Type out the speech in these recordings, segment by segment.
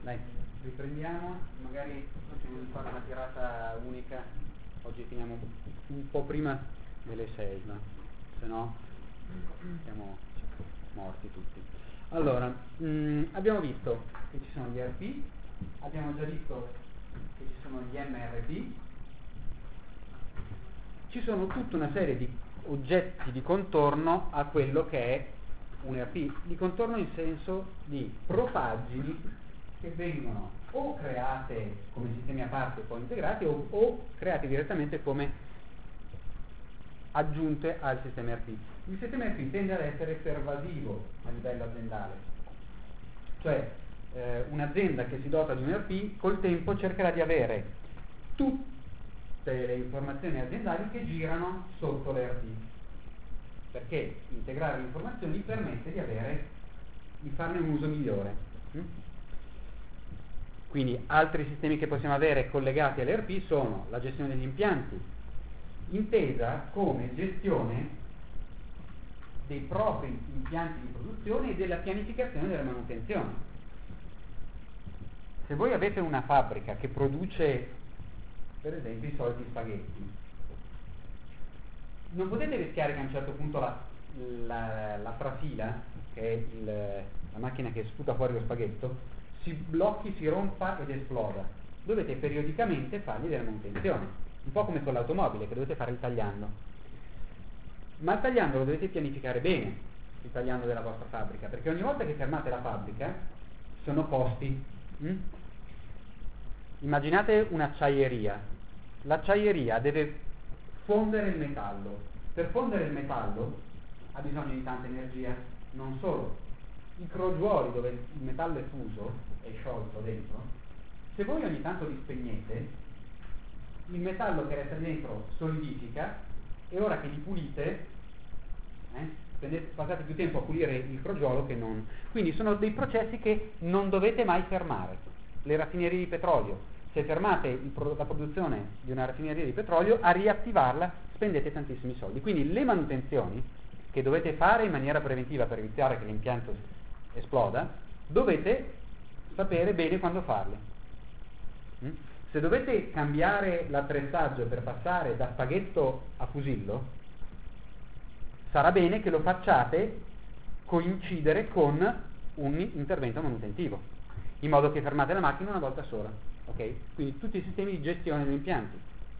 Dai, riprendiamo, magari possiamo fare una tirata unica, oggi finiamo un po' prima delle 6, ma se no siamo morti tutti. Allora, abbiamo visto che ci sono gli ERP, abbiamo già visto che ci sono gli MRP, ci sono tutta una serie di oggetti di contorno a quello che è un ERP, di contorno in senso di propaggini che vengono o create come sistemi a parte e poi integrati o creati direttamente come aggiunte al sistema ERP. Il sistema ERP tende ad essere pervasivo a livello aziendale, cioè un'azienda che si dota di un ERP col tempo cercherà di avere tutte le informazioni aziendali che girano sotto l'ERP, perché integrare le informazioni permette di farne un uso migliore. Quindi altri sistemi che possiamo avere collegati all'ERP sono la gestione degli impianti, intesa come gestione dei propri impianti di produzione e della pianificazione della manutenzione. Se voi avete una fabbrica che produce, per esempio, i soliti spaghetti, non potete rischiare che a un certo punto la trafila, che è la macchina che sputa fuori lo spaghetto, si blocchi, si rompa ed esploda. Dovete periodicamente fargli della manutenzione, un po' come con l'automobile che dovete fare il tagliando. Ma il tagliando lo dovete pianificare bene, il tagliando della vostra fabbrica, perché ogni volta che fermate la fabbrica sono costi. Immaginate un'acciaieria. L'acciaieria deve fondere il metallo. Per fondere il metallo ha bisogno di tanta energia, non solo. I crogiuoli dove il metallo è fuso, è sciolto dentro, se voi ogni tanto li spegnete, il metallo che resta dentro solidifica e ora che li pulite, passate più tempo a pulire il crogiolo che non. Quindi sono dei processi che non dovete mai fermare. Le raffinerie di petrolio, se fermate la produzione di una raffineria di petrolio, a riattivarla spendete tantissimi soldi. Quindi le manutenzioni che dovete fare in maniera preventiva per evitare che l'impianto esploda, dovete sapere bene quando farle. Se dovete cambiare l'attrezzaggio per passare da spaghetto a fusillo, sarà bene che lo facciate coincidere con un intervento manutentivo, in modo che fermate la macchina una volta sola. Ok? Quindi tutti i sistemi di gestione degli impianti.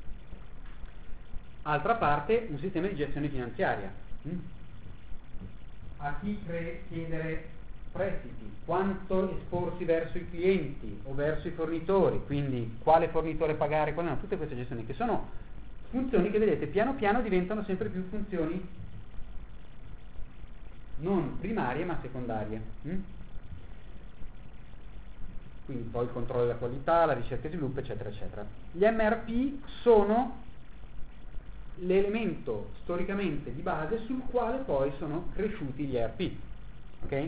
Altra parte, un sistema di gestione finanziaria. A chi chiedere prestiti, quanto esporsi verso i clienti o verso i fornitori, quindi quale fornitore pagare, quali no, tutte queste gestioni che sono funzioni che vedete piano piano diventano sempre più funzioni non primarie ma secondarie. Quindi poi il controllo della qualità, la ricerca e sviluppo, eccetera, eccetera. Gli MRP sono l'elemento storicamente di base sul quale poi sono cresciuti gli ERP. Ok?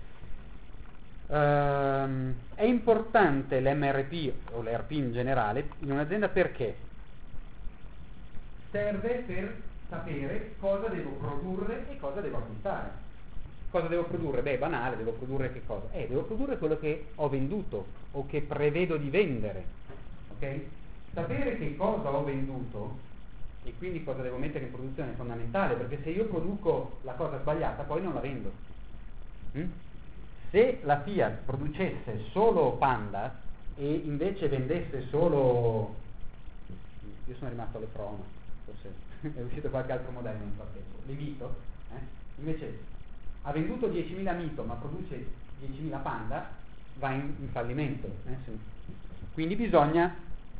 È importante l'MRP o l'ERP in generale in un'azienda perché serve per sapere cosa devo produrre e cosa devo acquistare. Cosa devo produrre? Beh, è banale, devo produrre che cosa? Devo produrre quello che ho venduto o che prevedo di vendere. Ok? Sapere che cosa ho venduto e quindi cosa devo mettere in produzione è fondamentale, perché se io produco la cosa sbagliata poi non la vendo. Se la Fiat producesse solo Panda e invece vendesse solo, io sono rimasto alle Prono, forse è uscito qualche altro modello nel frattempo, le Mito, invece ha venduto 10.000 Mito ma produce 10.000 Panda, va in fallimento. Quindi bisogna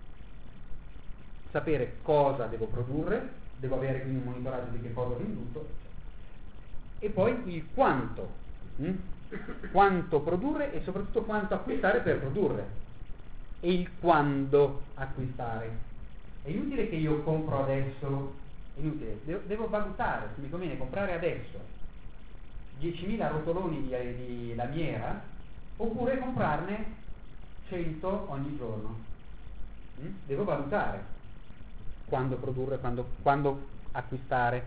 sapere cosa devo produrre, devo avere quindi un monitoraggio di che cosa ho venduto e poi il quanto. Quanto produrre e soprattutto quanto acquistare per produrre e il quando acquistare. È inutile che io compro adesso, è inutile, devo valutare se mi conviene comprare adesso 10.000 rotoloni di lamiera oppure comprarne 100 ogni giorno. Devo valutare quando produrre, quando acquistare.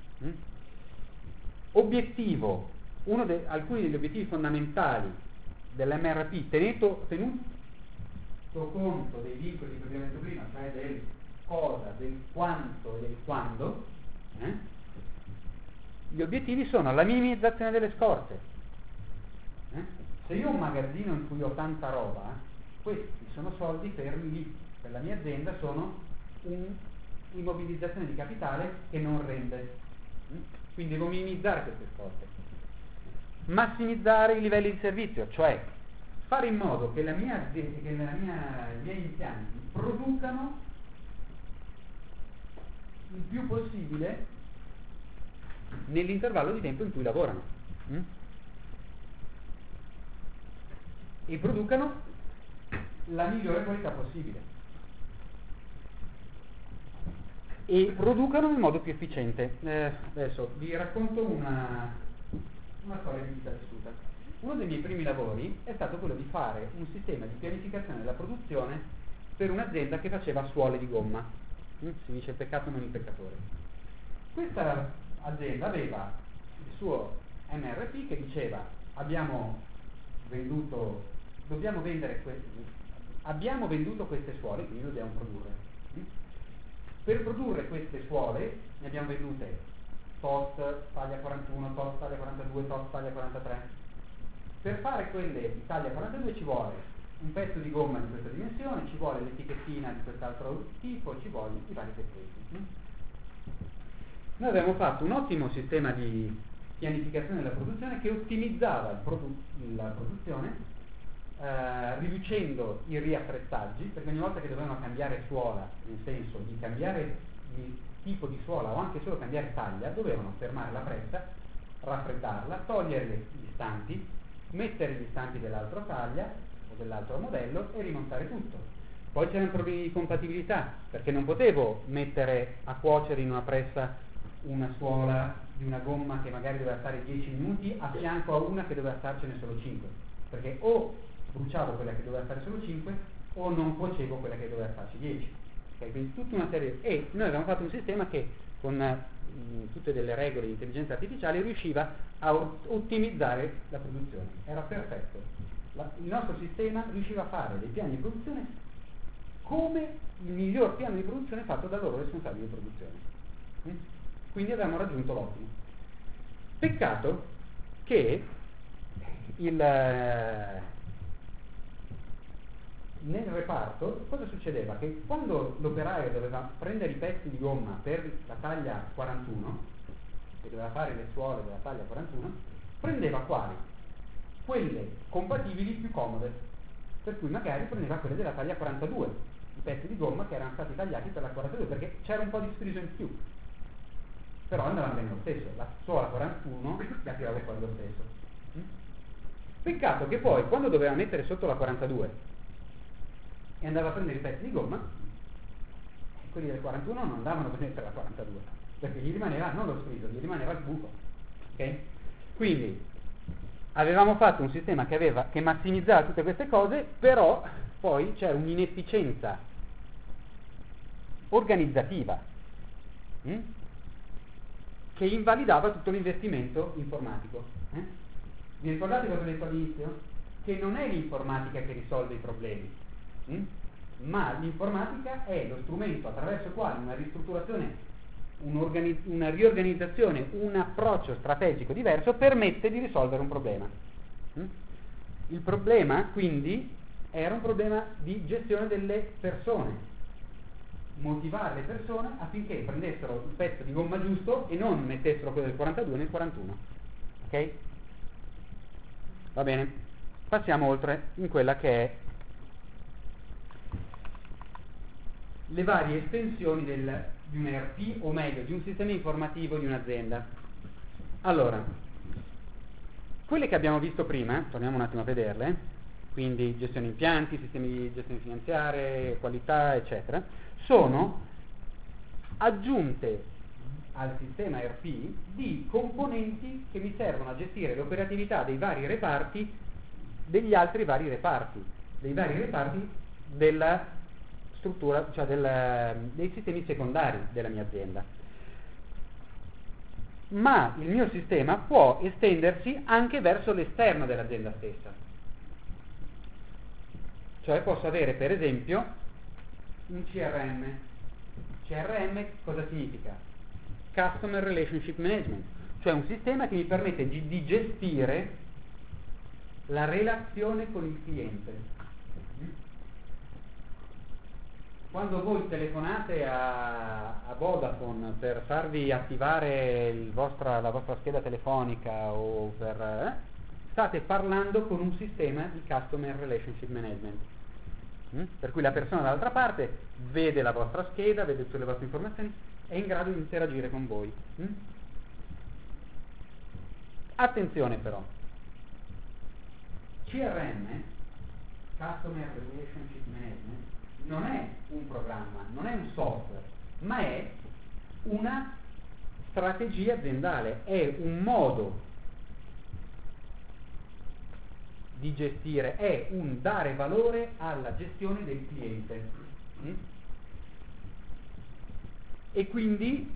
Obiettivo. Alcuni degli obiettivi fondamentali dell'MRP tenuto conto dei vincoli che abbiamo detto prima, cioè del cosa, del quanto e del quando, gli obiettivi sono la minimizzazione delle scorte. Se io ho un magazzino in cui ho tanta roba, questi sono soldi fermi lì, per la mia azienda sono un'immobilizzazione di capitale che non rende. Quindi devo minimizzare queste scorte. Massimizzare i livelli di servizio, cioè fare in modo che i miei impianti producano il più possibile nell'intervallo di tempo in cui lavorano. E producano la migliore qualità possibile. E producano nel modo più efficiente. Adesso vi racconto una storia di vita vissuta. Uno dei miei primi lavori è stato quello di fare un sistema di pianificazione della produzione per un'azienda che faceva suole di gomma. Si dice il peccato non il peccatore. Questa azienda aveva il suo MRP che diceva abbiamo venduto queste suole, quindi dobbiamo produrre. Per produrre queste suole ne abbiamo vendute tot taglia 41, tot taglia 42, tot taglia 43. Per fare quelle di taglia 42 ci vuole un pezzo di gomma di questa dimensione, ci vuole l'etichettina di quest'altro tipo, ci vogliono i vari pezzetti. Noi abbiamo fatto un ottimo sistema di pianificazione della produzione che ottimizzava la produzione riducendo i riattrezzaggi, perché ogni volta che dovevano cambiare suola, nel senso di cambiare il tipo di suola o anche solo cambiare taglia, dovevano fermare la pressa, raffreddarla, togliere gli istanti, mettere gli istanti dell'altra taglia o dell'altro modello e rimontare tutto. Poi c'erano problemi di compatibilità, perché non potevo mettere a cuocere in una pressa una suola di una gomma che magari doveva stare 10 minuti a fianco a una che doveva starcene solo 5, perché o bruciavo quella che doveva stare solo 5 o non cuocevo quella che doveva starci 10. Okay? Quindi tutta una serie. E noi avevamo fatto un sistema che con tutte delle regole di intelligenza artificiale riusciva a ottimizzare la produzione. Era perfetto. Il nostro sistema riusciva a fare dei piani di produzione come il miglior piano di produzione fatto dal loro responsabile di produzione. Quindi avevamo raggiunto l'ottimo. Peccato che nel reparto cosa succedeva? Che quando l'operaio doveva prendere i pezzi di gomma per la taglia 41, che doveva fare le suole della taglia 41, prendeva quali? Quelle compatibili più comode, per cui magari prendeva quelle della taglia 42, i pezzi di gomma che erano stati tagliati per la 42, perché c'era un po' di sfriso in più, però andava bene lo stesso, la suola 41 la tiravo fuori lo stesso. Peccato che poi quando doveva mettere sotto la 42 e andava a prendere i pezzi di gomma, quelli del 41 non andavano a prendere la 42, perché gli rimaneva non lo sfriso, gli rimaneva il buco. Okay? Quindi avevamo fatto un sistema che massimizzava tutte queste cose, però poi c'era un'inefficienza organizzativa che invalidava tutto l'investimento informatico. Vi ricordate cosa ho detto all'inizio? Che non è l'informatica che risolve i problemi, ma l'informatica è lo strumento attraverso il quale una ristrutturazione, una riorganizzazione, un approccio strategico diverso permette di risolvere un problema. Il problema quindi era un problema di gestione delle persone, motivare le persone affinché prendessero il pezzo di gomma giusto e non mettessero quello del 42 nel 41. Ok? Va bene, passiamo oltre in quella che è le varie estensioni di un ERP, o meglio di un sistema informativo di un'azienda. Allora, quelle che abbiamo visto prima, torniamo un attimo a vederle, quindi gestione impianti, sistemi di gestione finanziaria, qualità, eccetera, sono aggiunte al sistema ERP di componenti che mi servono a gestire l'operatività dei vari reparti, degli altri vari reparti, dei vari reparti della struttura, cioè dei sistemi secondari della mia azienda. Ma il mio sistema può estendersi anche verso l'esterno dell'azienda stessa. Cioè posso avere per esempio un CRM. CRM cosa significa? Customer Relationship Management, cioè un sistema che mi permette di gestire la relazione con il cliente. Quando voi telefonate a Vodafone per farvi attivare la vostra scheda telefonica o state parlando con un sistema di Customer Relationship Management. Per cui la persona dall'altra parte vede la vostra scheda, vede tutte le vostre informazioni, è in grado di interagire con voi. Attenzione però, CRM, Customer Relationship Management, non è un programma, non è un software, ma è una strategia aziendale, è un modo di gestire, è un dare valore alla gestione del cliente. E quindi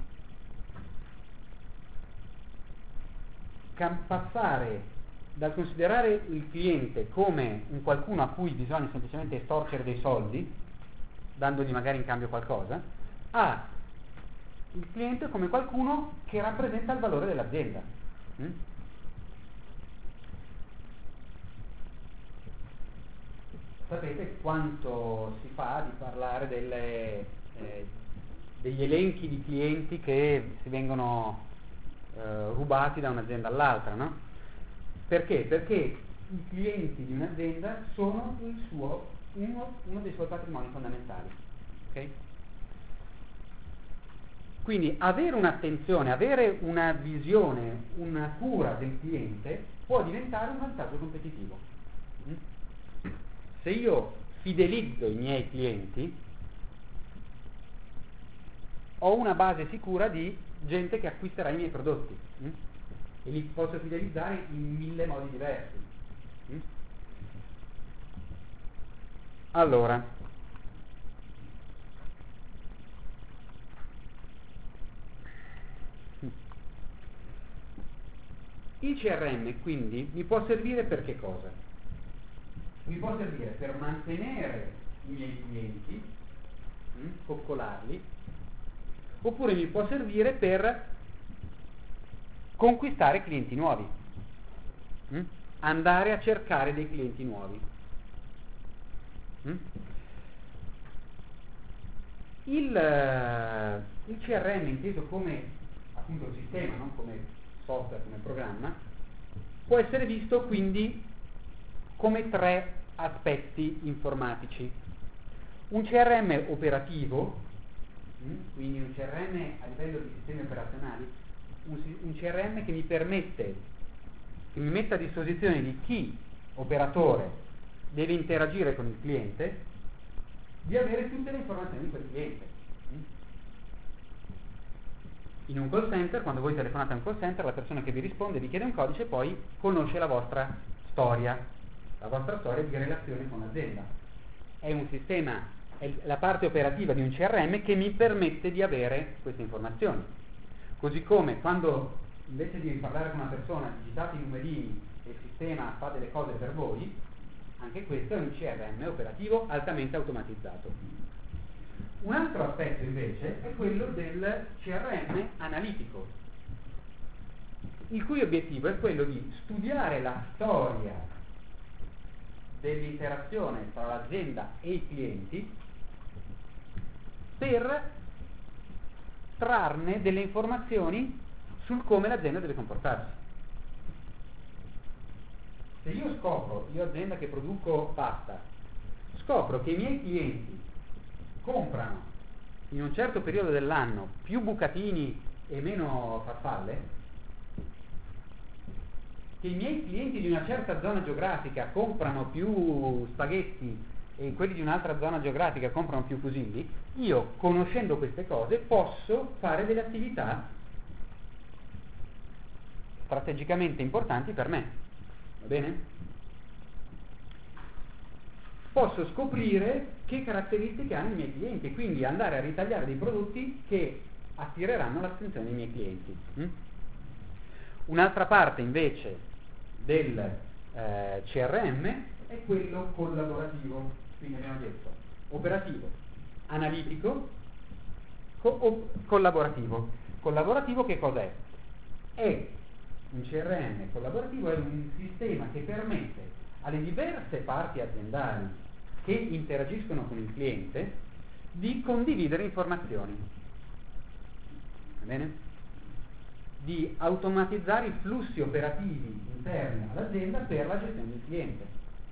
passare dal considerare il cliente come un qualcuno a cui bisogna semplicemente estorcere dei soldi, dandogli magari in cambio qualcosa, a il cliente come qualcuno che rappresenta il valore dell'azienda. Sapete quanto si fa di parlare degli elenchi di clienti che si vengono rubati da un'azienda all'altra, no? Perché? Perché i clienti di un'azienda sono uno dei suoi patrimoni fondamentali. Okay? Quindi avere un'attenzione, avere una visione, una cura del cliente può diventare un vantaggio competitivo. Se io fidelizzo i miei clienti, ho una base sicura di gente che acquisterà i miei prodotti e li posso fidelizzare in 1000 modi diversi. Allora, il CRM quindi mi può servire per che cosa? Mi può servire per mantenere i miei clienti, coccolarli, oppure mi può servire per conquistare clienti nuovi, andare a cercare dei clienti nuovi. Il CRM inteso come appunto il sistema, non come software, come programma, può essere visto quindi come 3 aspetti informatici. Un CRM operativo, quindi un CRM a livello di sistemi operazionali, un CRM che mi permette, che mi metta a disposizione di chi, operatore, deve interagire con il cliente, di avere tutte le informazioni di quel cliente. In un call center, quando voi telefonate a un call center, la persona che vi risponde vi chiede un codice e poi conosce la vostra storia di relazione con l'azienda. È un sistema, è la parte operativa di un CRM che mi permette di avere queste informazioni. Così come quando invece di parlare con una persona digitate i numerini e il sistema fa delle cose per voi, anche questo è un CRM operativo altamente automatizzato. Un altro aspetto invece è quello del CRM analitico, il cui obiettivo è quello di studiare la storia dell'interazione tra l'azienda e i clienti per trarne delle informazioni sul come l'azienda deve comportarsi. Se io azienda che produco pasta, scopro che i miei clienti comprano in un certo periodo dell'anno più bucatini e meno farfalle, che i miei clienti di una certa zona geografica comprano più spaghetti e quelli di un'altra zona geografica comprano più fusilli, io, conoscendo queste cose, posso fare delle attività strategicamente importanti per me. Va bene? Posso scoprire che caratteristiche hanno i miei clienti e quindi andare a ritagliare dei prodotti che attireranno l'attenzione dei miei clienti. Un'altra parte invece del CRM è quello collaborativo. Quindi abbiamo detto operativo, analitico, collaborativo. Collaborativo che cos'è? È un CRM collaborativo, è un sistema che permette alle diverse parti aziendali che interagiscono con il cliente di condividere informazioni. Va bene? Di automatizzare i flussi operativi interni all'azienda per la gestione del cliente.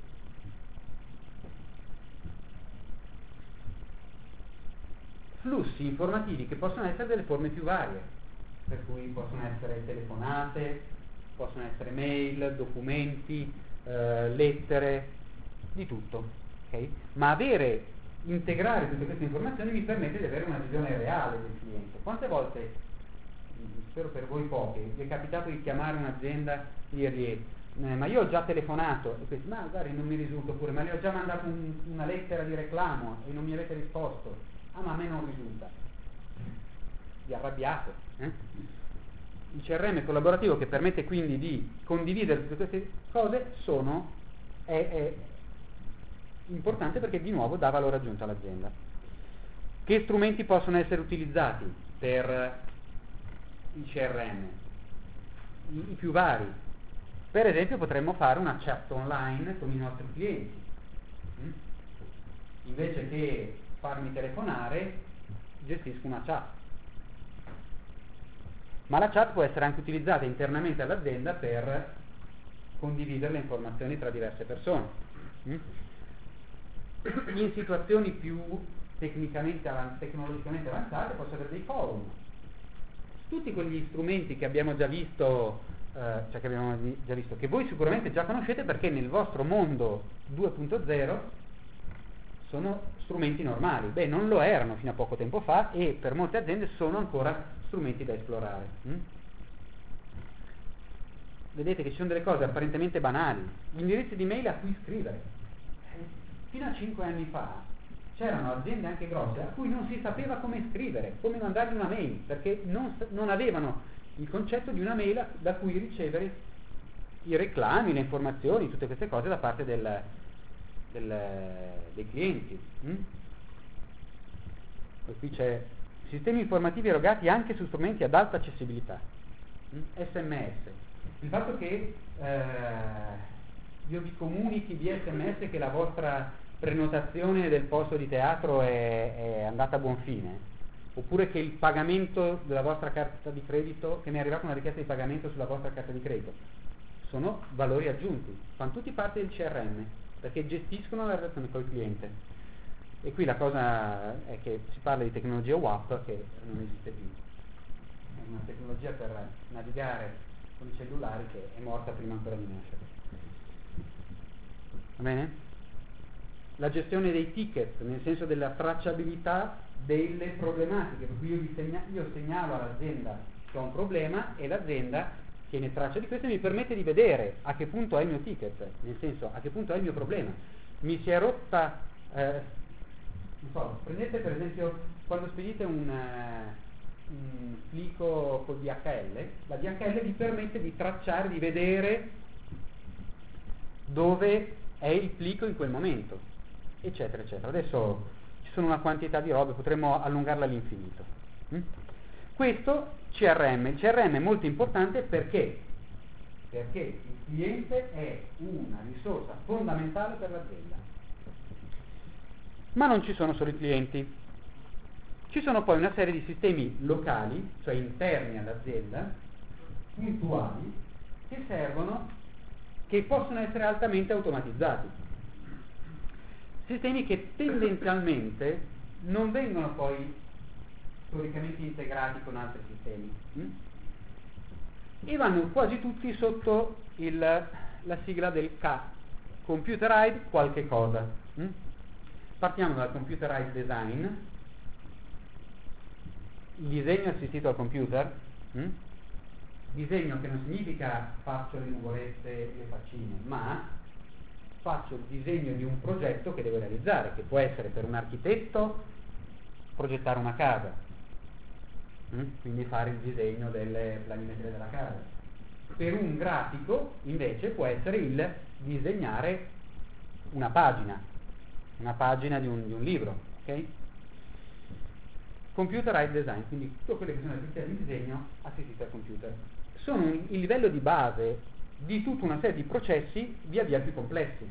Flussi informativi che possono essere delle forme più varie, per cui possono essere telefonate, possono essere mail, documenti, lettere, di tutto, okay? Ma integrare tutte queste informazioni mi permette di avere una visione reale del cliente. Quante volte, spero per voi poche, vi è capitato di chiamare un'azienda e dirgli ma io ho già telefonato, e questi, ma guardi non mi risulta, oppure ma le ho già mandato una lettera di reclamo e non mi avete risposto, ah ma a me non risulta, vi arrabbiate, Il CRM collaborativo, che permette quindi di condividere tutte queste cose, è importante perché di nuovo dà valore aggiunto all'azienda. Che strumenti possono essere utilizzati per il CRM? I più vari. Per esempio potremmo fare una chat online con i nostri clienti. Invece che farmi telefonare, gestisco una chat. Ma la chat può essere anche utilizzata internamente all'azienda per condividere le informazioni tra diverse persone. In situazioni più tecnologicamente avanzate posso avere dei forum. Tutti quegli strumenti che abbiamo già visto, che voi sicuramente già conoscete perché nel vostro mondo 2.0 sono strumenti normali. Beh, non lo erano fino a poco tempo fa e per molte aziende sono ancora strumenti da esplorare. Vedete che ci sono delle cose apparentemente banali, gli indirizzi di mail a cui scrivere. Fino a 5 anni fa c'erano aziende anche grosse a cui non si sapeva come scrivere, come mandargli una mail, perché non avevano il concetto di una mail da cui ricevere i reclami, le informazioni, tutte queste cose da parte dei clienti. E qui c'è sistemi informativi erogati anche su strumenti ad alta accessibilità. SMS. Il fatto che io vi comunichi via SMS che la vostra prenotazione del posto di teatro è andata a buon fine, oppure che il pagamento della vostra carta di credito, che mi è arrivata una richiesta di pagamento sulla vostra carta di credito, sono valori aggiunti, fanno tutti parte del CRM, perché gestiscono la relazione col cliente. E qui la cosa è che si parla di tecnologia WAP che non esiste più. È una tecnologia per navigare con i cellulari che è morta prima ancora di nascere. Va bene? La gestione dei ticket, nel senso della tracciabilità delle problematiche, per cui io segnalo all'azienda che ho un problema e l'azienda tiene traccia di questo e mi permette di vedere a che punto è il mio ticket, nel senso a che punto è il mio problema. Mi si è rotta, non so, prendete per esempio quando spedite un plico col DHL, la DHL vi permette di tracciare, di vedere dove è il plico in quel momento, eccetera eccetera. Adesso ci sono una quantità di robe, potremmo allungarla all'infinito. Questo CRM, il CRM è molto importante perché il cliente è una risorsa fondamentale per l'azienda. Ma non ci sono solo i clienti, ci sono poi una serie di sistemi locali, cioè interni all'azienda, puntuali, che servono, che possono essere altamente automatizzati. Sistemi che tendenzialmente non vengono poi storicamente integrati con altri sistemi e vanno quasi tutti sotto la sigla del Computerized qualche cosa. Partiamo dal Computerized Design, il disegno assistito al computer, disegno che non significa faccio le nuvolette e le faccine, ma faccio il disegno di un progetto che devo realizzare, che può essere per un architetto progettare una casa, quindi fare il disegno delle planimetrie della casa. Per un grafico invece può essere il disegnare una pagina, una pagina di un libro, ok? Computerized design, quindi tutte quelle che sono le attività di disegno assistite al computer. Sono il livello di base di tutta una serie di processi via via più complessi.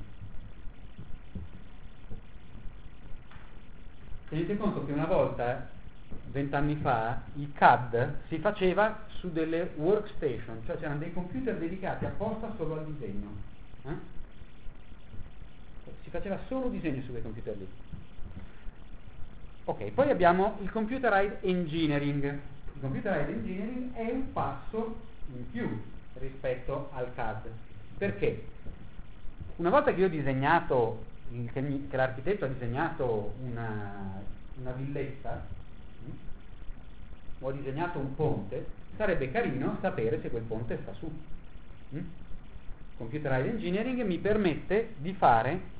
Tenete conto che una volta, 20 anni fa, il CAD si faceva su delle workstation, cioè c'erano dei computer dedicati apposta solo al disegno. Si faceva solo disegno su quei computer lì. Ok, poi abbiamo il computerized engineering. Il computerized engineering è un passo in più rispetto al CAD. Perché? Una volta che io ho disegnato, che l'architetto ha disegnato una villetta, o ha disegnato un ponte, sarebbe carino sapere se quel ponte sta su. Computerized engineering mi permette di fare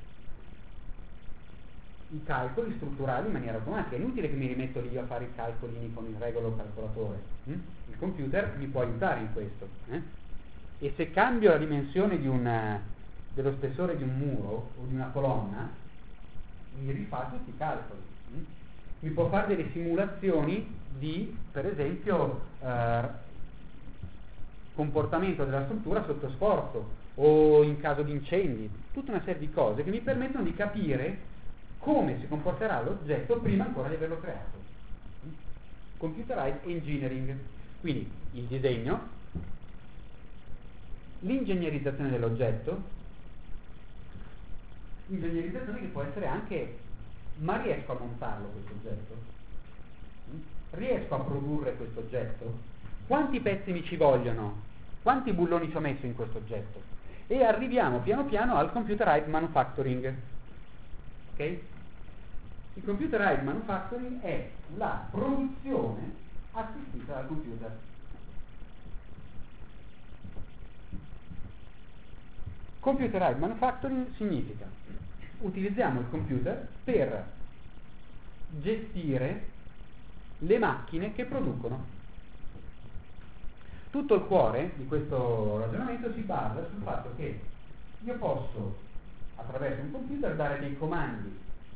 i calcoli strutturali in maniera automatica. È inutile che mi rimetto lì a fare i calcolini con il regolo calcolatore. Il computer mi può aiutare in questo. E se cambio la dimensione dello spessore di un muro o di una colonna, mi rifà tutti i calcoli. Mi può fare delle simulazioni di, per esempio, comportamento della struttura sotto sforzo o in caso di incendi, tutta una serie di cose che mi permettono di capire come si comporterà l'oggetto prima ancora di averlo creato. Computerized engineering, quindi il disegno, l'ingegnerizzazione dell'oggetto, ingegnerizzazione che può essere anche: ma riesco a montarlo questo oggetto? Riesco a produrre questo oggetto? Quanti pezzi mi ci vogliono? Quanti bulloni ci ho messo in questo oggetto? E arriviamo piano piano al computerized manufacturing. Ok? Il computerized manufacturing è la produzione assistita dal computer. Computerized manufacturing significa: utilizziamo il computer per gestire le macchine che producono. Tutto il cuore di questo ragionamento si basa sul fatto che io posso, attraverso un computer, dare dei comandi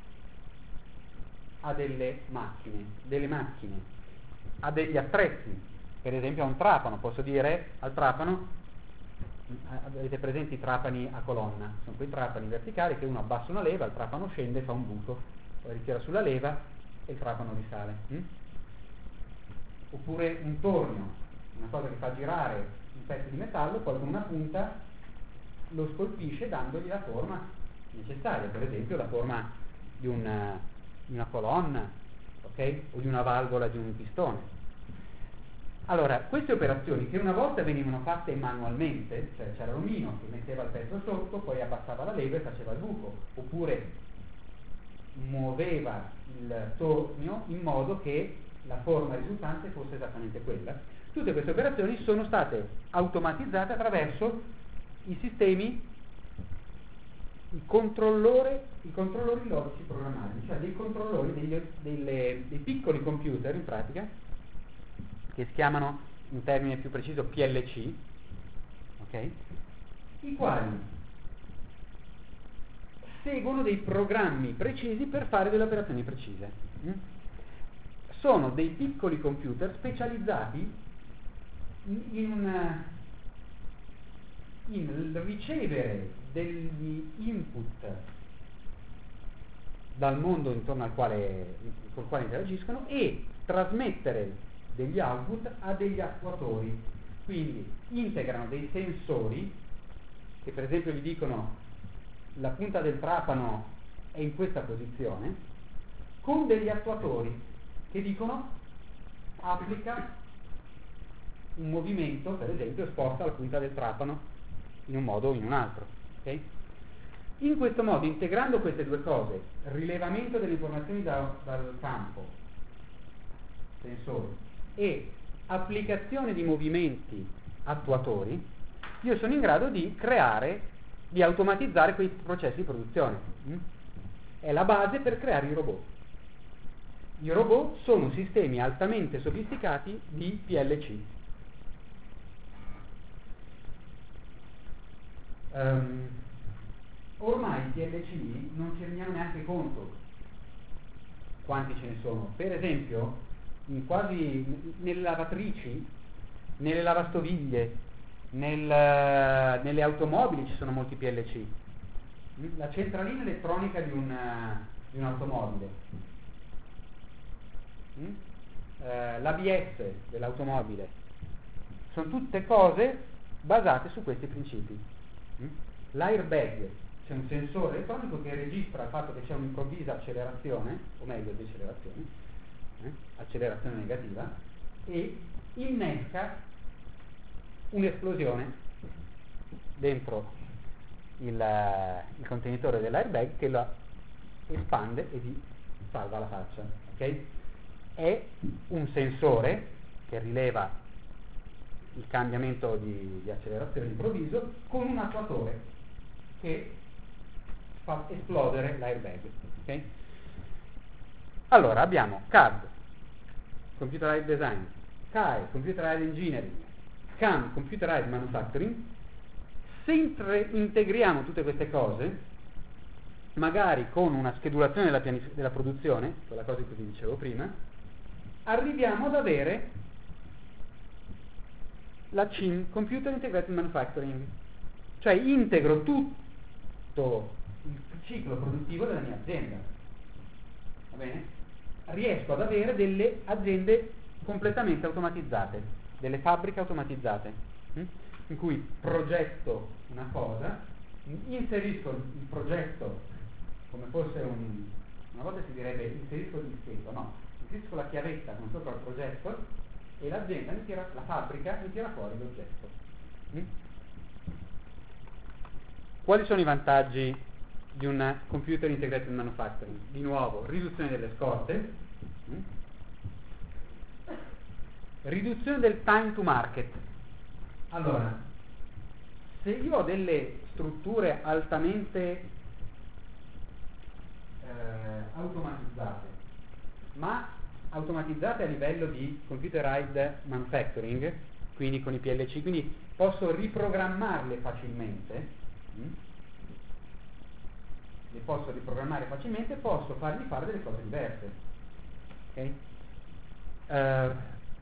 a delle macchine, a degli attrezzi, per esempio a un trapano. Posso dire al trapano: avete presenti i trapani a colonna? Sono quei trapani verticali che uno abbassa una leva, il trapano scende, fa un buco, poi ritira sulla leva e il trapano risale. Oppure un tornio, una cosa che fa girare un pezzo di metallo, poi con una punta lo scolpisce dandogli la forma necessaria, per esempio la forma di una colonna, ok? O di una valvola di un pistone. Allora, queste operazioni, che una volta venivano fatte manualmente, cioè c'era l'omino che metteva il pezzo sotto, poi abbassava la leva e faceva il buco, oppure muoveva il tornio in modo che la forma risultante fosse esattamente quella. Tutte queste operazioni sono state automatizzate attraverso i sistemi, i controllori logici programmabili, cioè dei controllori, dei piccoli computer in pratica, che si chiamano, in termine più preciso, PLC, ok? I quali seguono dei programmi precisi per fare delle operazioni precise. Sono dei piccoli computer specializzati in ricevere degli input dal mondo intorno col quale interagiscono e trasmettere degli output a degli attuatori. Quindi integrano dei sensori che, per esempio, gli dicono: la punta del trapano è in questa posizione, con degli attuatori che dicono: applica un movimento, per esempio, sposta la punta del trapano in un modo o in un altro. Okay? In questo modo, integrando queste due cose, rilevamento delle informazioni dal campo, sensori, e applicazione di movimenti attuatori, io sono in grado di automatizzare quei processi di produzione. È la base per creare i robot. I robot sono sistemi altamente sofisticati di PLC. Ormai PLC non ci rendiamo neanche conto quanti ce ne sono. Per esempio, nelle lavatrici, nelle lavastoviglie, nelle automobili ci sono molti PLC. La centralina elettronica di un'automobile, l'ABS dell'automobile, sono tutte cose basate su questi principi. L'airbag, c'è un sensore elettronico che registra il fatto che c'è un'improvvisa accelerazione, o meglio decelerazione, accelerazione negativa, e innesca un'esplosione dentro il contenitore dell'airbag che lo espande e vi salva la faccia. Okay? È un sensore che rileva il cambiamento di accelerazione improvviso con un attuatore che fa esplodere l'airbag. Okay? Allora abbiamo CAD, Computer Aided Design, CAE, Computer Aided Engineering, CAM, Computer Aided Manufacturing. Se integriamo tutte queste cose, magari con una schedulazione della produzione, quella cosa che vi dicevo prima, arriviamo ad avere la CIM, Computer Integrated Manufacturing, cioè integro tutto il ciclo produttivo della mia azienda. Va bene? Riesco ad avere delle aziende completamente automatizzate, delle fabbriche automatizzate, in cui progetto una cosa, inserisco il progetto come fosse una volta si direbbe inserisco il dischetto, no, inserisco la chiavetta con sopra il progetto e l'azienda la fabbrica mi tira fuori l'oggetto. Quali sono i vantaggi di un Computer Integrated Manufacturing? Di nuovo, riduzione delle scorte, riduzione del time to market. Allora, se io ho delle strutture altamente automatizzate, ma automatizzate a livello di Computer Aided Manufacturing, quindi con i PLC, quindi posso riprogrammarle facilmente, posso fargli fare delle cose diverse. Okay?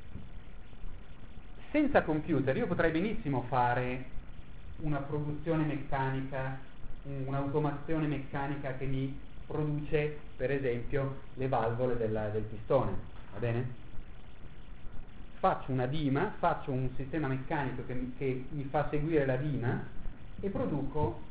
Senza computer io potrei benissimo fare una produzione meccanica, un'automazione meccanica che mi produce per esempio le valvole del pistone, va bene? Faccio una dima, faccio un sistema meccanico che mi fa seguire la dima e produco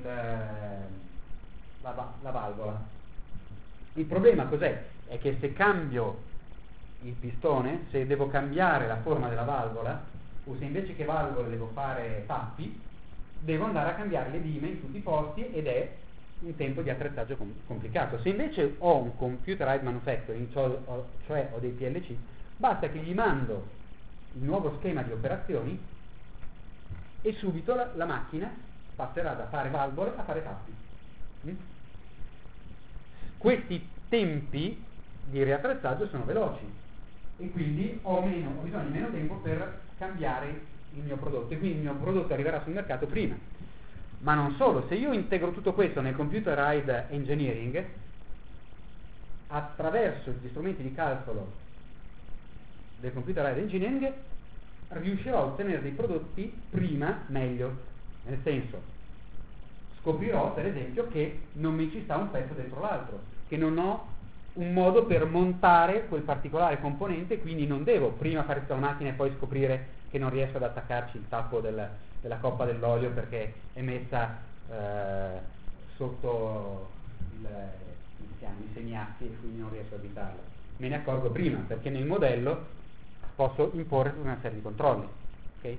la valvola. Il problema cos'è? È che se cambio il pistone, se devo cambiare la forma della valvola, o se invece che valvole devo fare tappi, devo andare a cambiare le dime in tutti i posti ed è un tempo di attrezzaggio complicato. Se invece ho un Computer Aided Manufacturing, cioè ho dei PLC, basta che gli mando il nuovo schema di operazioni e subito la macchina passerà da fare valvole a fare tappi. Questi tempi di riattrezzaggio sono veloci e quindi ho bisogno di meno tempo per cambiare il mio prodotto e quindi il mio prodotto arriverà sul mercato prima. Ma non solo, se io integro tutto questo nel Computer Aided Engineering, attraverso gli strumenti di calcolo del Computer Aided Engineering riuscirò a ottenere dei prodotti prima meglio. Nel senso, scoprirò per esempio che non mi ci sta un pezzo dentro l'altro, che non ho un modo per montare quel particolare componente, quindi non devo prima fare questa macchina e poi scoprire che non riesco ad attaccarci il tappo della coppa dell'olio perché è messa sotto i semiatti e quindi non riesco ad evitarla. Me ne accorgo prima perché nel modello posso imporre tutta una serie di controlli. Okay?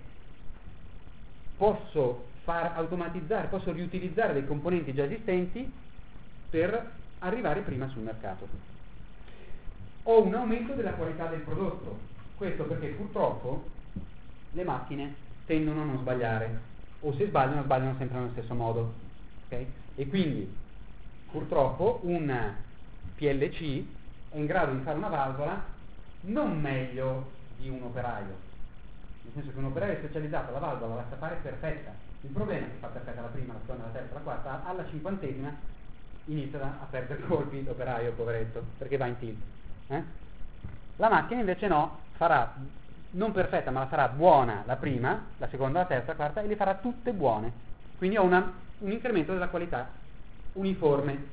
Posso automatizzare, posso riutilizzare dei componenti già esistenti per arrivare prima sul mercato. Ho un aumento della qualità del prodotto, questo perché purtroppo le macchine tendono a non sbagliare, o se sbagliano sempre nello stesso modo. Okay? E quindi purtroppo un PLC è in grado di fare una valvola non meglio di un operaio, nel senso che un operaio specializzato la valvola la sa fare perfetta, Il problema è che fa perfetta la prima, la seconda, la terza, la quarta, alla 50esima inizia a perdere colpi l'operaio, poveretto, perché va in tilt. La macchina invece no, farà non perfetta, ma la farà buona la prima, la seconda, la terza, la quarta, e le farà tutte buone. Quindi ho un incremento della qualità uniforme.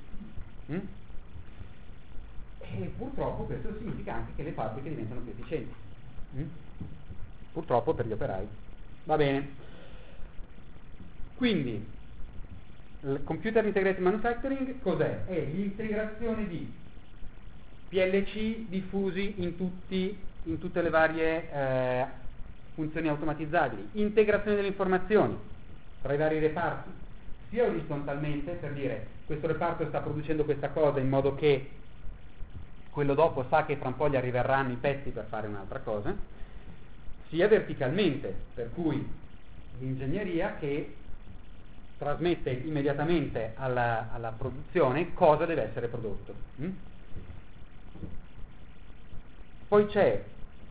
E purtroppo questo significa anche che le fabbriche diventano più efficienti. Purtroppo per gli operai. Va bene. Quindi, il Computer Integrated Manufacturing cos'è? È l'integrazione di PLC diffusi in tutte le varie funzioni automatizzabili, integrazione delle informazioni tra i vari reparti, sia orizzontalmente, per dire questo reparto sta producendo questa cosa in modo che quello dopo sa che fra un po' gli arriveranno i pezzi per fare un'altra cosa, sia verticalmente, per cui l'ingegneria che trasmette immediatamente alla produzione cosa deve essere prodotto. Poi c'è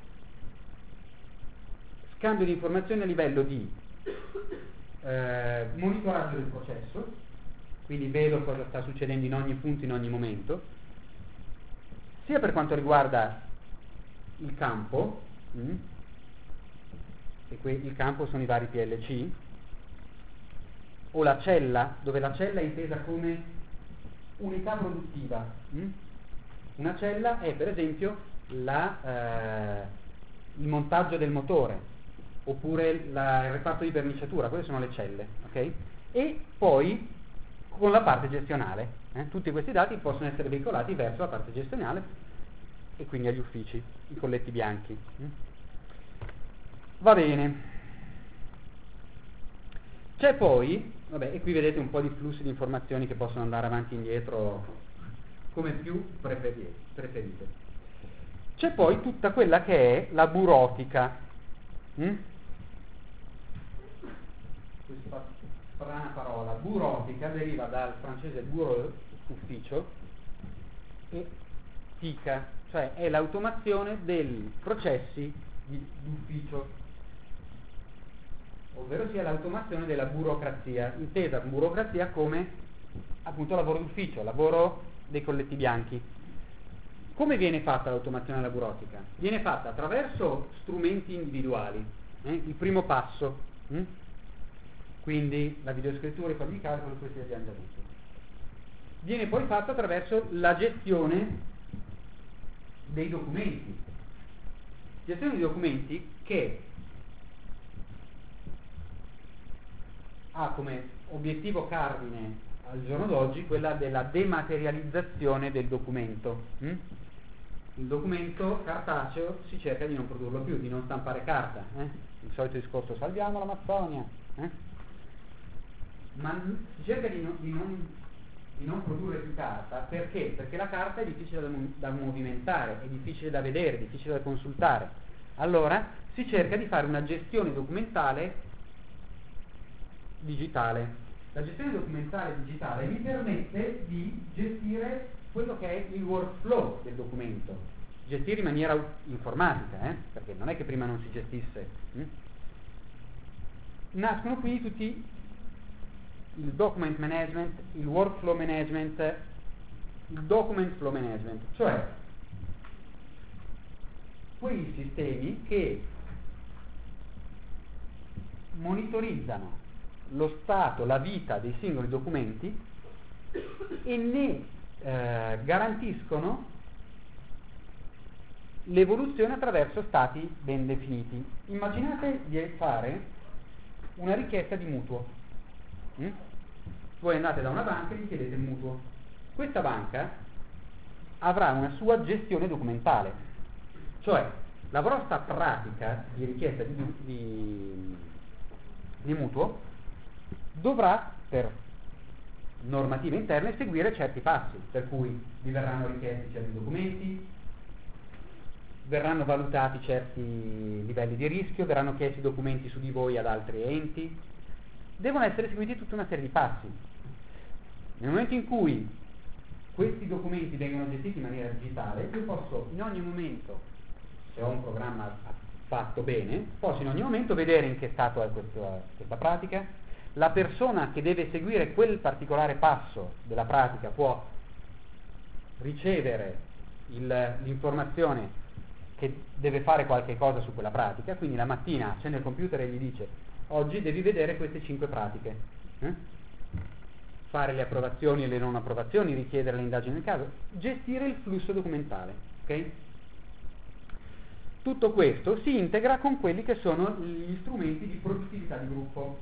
scambio di informazioni a livello di monitoraggio del processo, quindi vedo cosa sta succedendo in ogni punto, in ogni momento, sia per quanto riguarda il campo, e il campo sono i vari PLC, o la cella, dove la cella è intesa come unità produttiva. Una cella è per esempio il montaggio del motore, oppure il reparto di verniciatura, quelle sono le celle, ok? E poi con la parte gestionale, tutti questi dati possono essere veicolati verso la parte gestionale e quindi agli uffici, i colletti bianchi. Va bene. C'è poi, e qui vedete un po' di flussi di informazioni che possono andare avanti e indietro come più preferite. C'è poi tutta quella che è la burotica. Questa strana parola, burotica, deriva dal francese bureau, ufficio, e tica, cioè è l'automazione dei processi d'ufficio, ovvero sia l'automazione della burocrazia, intesa burocrazia come appunto lavoro d'ufficio, lavoro dei colletti bianchi. Come viene fatta l'automazione della burotica? Viene fatta attraverso strumenti individuali, il primo passo, quindi la videoscrittura, i fogli di calcolo, questi li abbiamo già visto. Viene poi fatta attraverso la gestione dei documenti, gestione dei documenti che ha come obiettivo cardine al giorno d'oggi quella della dematerializzazione del documento. Il documento cartaceo si cerca di non produrlo più, di non stampare carta, il solito discorso salviamo l'Amazzonia, ma si cerca di non produrre più carta. Perché? Perché la carta è difficile da movimentare, è difficile da vedere, è difficile da consultare. Allora si cerca di fare una gestione documentale digitale. La gestione documentale digitale mi permette di gestire quello che è il workflow del documento, gestire in maniera informatica, perché non è che prima non si gestisse. Nascono quindi tutti il document management, il workflow management, il document flow management, cioè quei sistemi che monitorizzano lo stato, la vita dei singoli documenti e ne garantiscono l'evoluzione attraverso stati ben definiti. Immaginate di fare una richiesta di mutuo. Voi andate da una banca e gli chiedete il mutuo. Questa banca avrà una sua gestione documentale, cioè la vostra pratica di richiesta di mutuo dovrà, per normative interne, seguire certi passi, per cui vi verranno richiesti certi documenti, verranno valutati certi livelli di rischio, verranno chiesti documenti su di voi ad altri enti, devono essere seguiti tutta una serie di passi. Nel momento in cui questi documenti vengono gestiti in maniera digitale, io posso in ogni momento, se ho un programma fatto bene, posso in ogni momento vedere in che stato è questa pratica, la persona che deve seguire quel particolare passo della pratica può ricevere l'informazione che deve fare qualche cosa su quella pratica, quindi la mattina accende il computer e gli dice: oggi devi vedere queste 5 pratiche, fare le approvazioni e le non approvazioni, richiedere le indagini del caso, gestire il flusso documentale, ok? Tutto questo si integra con quelli che sono gli strumenti di produttività di gruppo.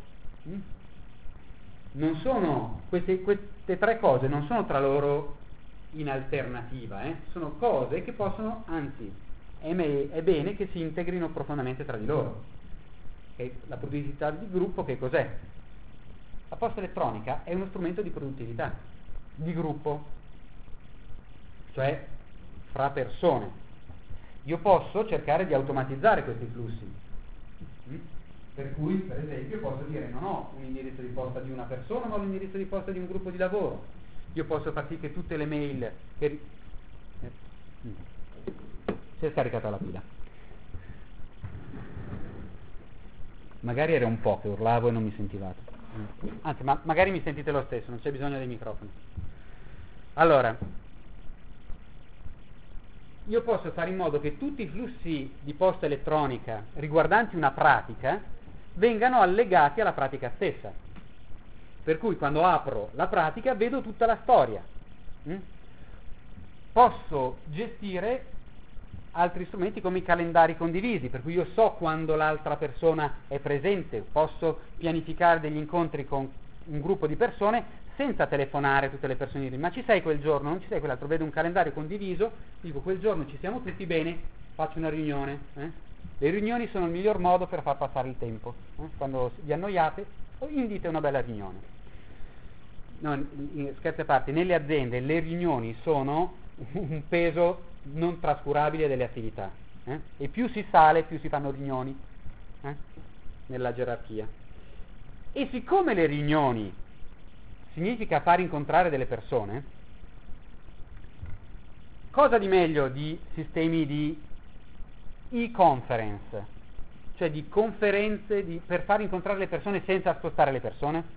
Non sono queste 3 cose non sono tra loro in alternativa, sono cose che possono, anzi è bene che si integrino profondamente tra di loro. Okay? La produttività di gruppo che cos'è? La posta elettronica è uno strumento di produttività di gruppo, cioè fra persone. Io posso cercare di automatizzare questi flussi, per cui per esempio posso dire: non ho un indirizzo di posta di una persona, ma ho l'indirizzo di posta di un gruppo di lavoro. Io posso far sì che tutte le mail si è scaricata la pila. Magari era un po' che urlavo e non mi sentivate, anzi magari mi sentite lo stesso, non c'è bisogno dei microfoni. Allora, io posso fare in modo che tutti i flussi di posta elettronica riguardanti una pratica vengano allegati alla pratica stessa, per cui quando apro la pratica vedo tutta la storia. Posso gestire altri strumenti come i calendari condivisi, per cui io so quando l'altra persona è presente, posso pianificare degli incontri con un gruppo di persone senza telefonare a tutte le persone, ma ci sei quel giorno, non ci sei quell'altro, vedo un calendario condiviso, dico quel giorno ci siamo tutti bene, faccio una riunione. Le riunioni sono il miglior modo per far passare il tempo, quando vi annoiate invite una bella riunione. No, scherzi a parte, nelle aziende le riunioni sono un peso non trascurabile delle attività, e più si sale più si fanno riunioni nella gerarchia. E siccome le riunioni significa far incontrare delle persone, cosa di meglio di sistemi di e-conference, cioè di conferenze per far incontrare le persone senza spostare le persone?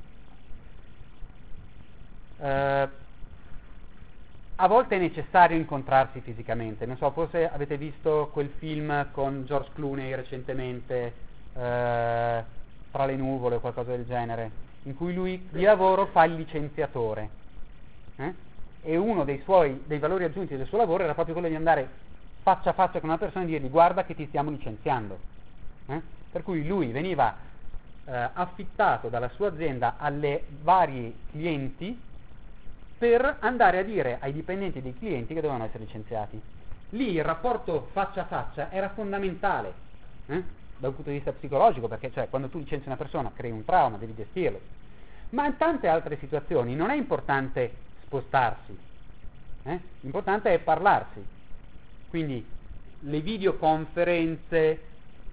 A volte è necessario incontrarsi fisicamente, non so, forse avete visto quel film con George Clooney recentemente, Tra le nuvole o qualcosa del genere, in cui lui di lavoro fa il licenziatore, e uno dei valori aggiunti del suo lavoro era proprio quello di andare faccia a faccia con una persona e dirgli: guarda che ti stiamo licenziando. Per cui lui veniva affittato dalla sua azienda alle vari clienti per andare a dire ai dipendenti dei clienti che dovevano essere licenziati. Lì il rapporto faccia a faccia era fondamentale, da un punto di vista psicologico, perché cioè quando tu licenzi una persona crei un trauma, devi gestirlo. Ma in tante altre situazioni non è importante spostarsi, l'importante è parlarsi. Quindi le videoconferenze,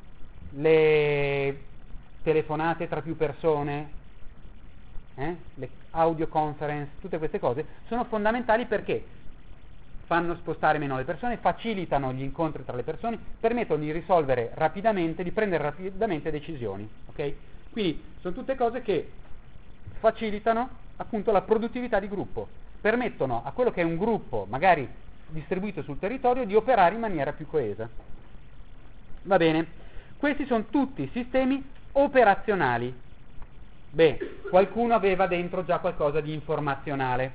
le telefonate tra più persone, le audio conference, tutte queste cose sono fondamentali perché fanno spostare meno le persone, facilitano gli incontri tra le persone, permettono di risolvere rapidamente, di prendere rapidamente decisioni, ok? Quindi sono tutte cose che facilitano appunto la produttività di gruppo, permettono a quello che è un gruppo magari distribuito sul territorio di operare in maniera più coesa. Va bene, questi sono tutti sistemi operazionali. Beh, qualcuno aveva dentro già qualcosa di informazionale.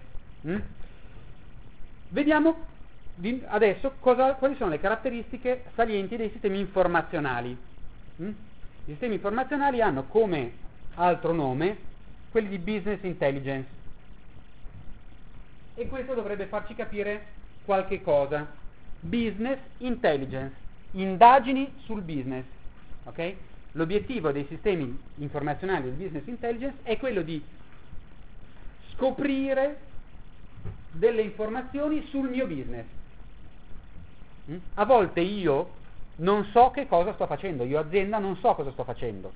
Vediamo adesso quali sono le caratteristiche salienti dei sistemi informazionali. I sistemi informazionali hanno come altro nome quelli di business intelligence, e questo dovrebbe farci capire qualche cosa. Business intelligence, indagini sul business, ok? L'obiettivo dei sistemi informazionali del business intelligence è quello di scoprire delle informazioni sul mio business. A volte io non so che cosa sto facendo, io azienda non so cosa sto facendo,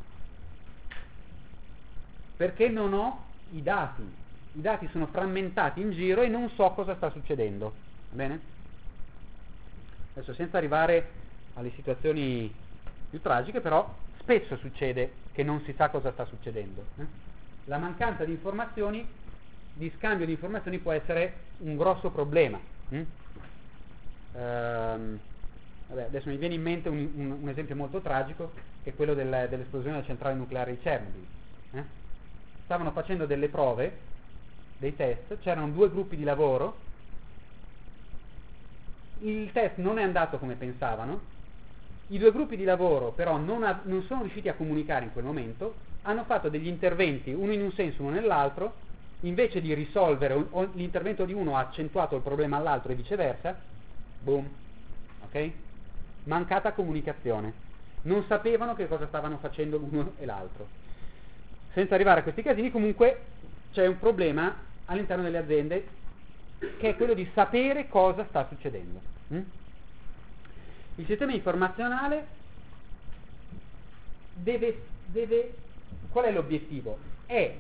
perché non ho i dati. I dati sono frammentati in giro e non so cosa sta succedendo. Va bene? Adesso, senza arrivare alle situazioni più tragiche, però spesso succede che non si sa cosa sta succedendo. La mancanza di informazioni, di scambio di informazioni, può essere un grosso problema. Adesso mi viene in mente un esempio molto tragico, che è quello dell'esplosione della centrale nucleare di Chernobyl. Stavano facendo delle prove, dei test, c'erano 2 gruppi di lavoro, il test non è andato come pensavano, i 2 gruppi di lavoro però non sono riusciti a comunicare in quel momento, hanno fatto degli interventi, uno in un senso, uno nell'altro, invece di risolvere, l'intervento di uno ha accentuato il problema all'altro e viceversa, boom, ok? Mancata comunicazione, non sapevano che cosa stavano facendo l'uno e l'altro. Senza arrivare a questi casini, comunque c'è un problema all'interno delle aziende, che è quello di sapere cosa sta succedendo. Il sistema informazionale qual è l'obiettivo? È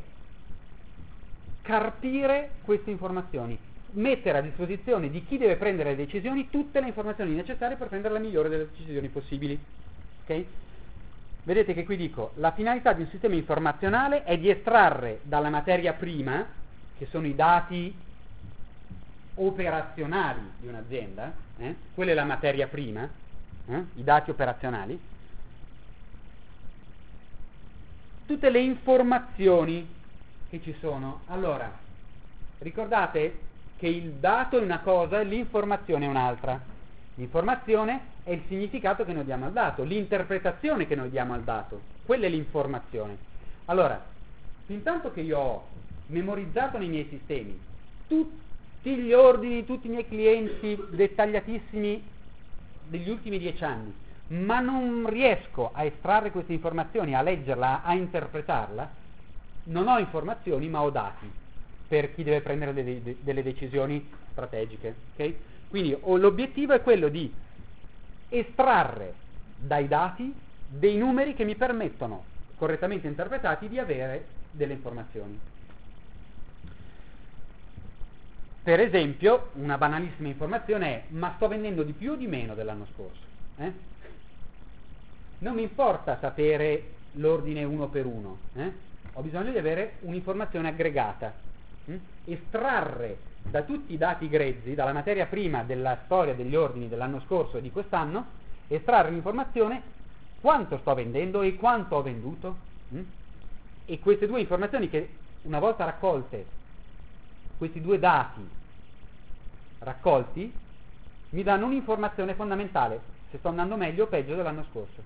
carpire queste informazioni, mettere a disposizione di chi deve prendere le decisioni tutte le informazioni necessarie per prendere la migliore delle decisioni possibili. Ok? Vedete che qui dico, la finalità di un sistema informazionale è di estrarre dalla materia prima, che sono i dati operazionali di un'azienda, quella è la materia prima, i dati operazionali, tutte le informazioni che ci sono. Allora, ricordate che il dato è una cosa e l'informazione è un'altra. L'informazione è il significato che noi diamo al dato, l'interpretazione che noi diamo al dato, quella è l'informazione. Allora, fintanto che io ho memorizzato nei miei sistemi tutti gli ordini, tutti i miei clienti dettagliatissimi degli ultimi 10 anni, ma non riesco a estrarre queste informazioni, a leggerla, a interpretarla, non ho informazioni ma ho dati per chi deve prendere delle decisioni strategiche. Okay? Quindi l'obiettivo è quello di estrarre dai dati dei numeri che mi permettono, correttamente interpretati, di avere delle informazioni. Per esempio, una banalissima informazione è: ma sto vendendo di più o di meno dell'anno scorso? Non mi importa sapere l'ordine uno per uno, ho bisogno di avere un'informazione aggregata. Estrarre da tutti i dati grezzi, dalla materia prima della storia degli ordini dell'anno scorso e di quest'anno, estrarre l'informazione quanto sto vendendo e quanto ho venduto. E queste 2 informazioni, che una volta raccolte, questi 2 dati raccolti, mi danno un'informazione fondamentale se sto andando meglio o peggio dell'anno scorso.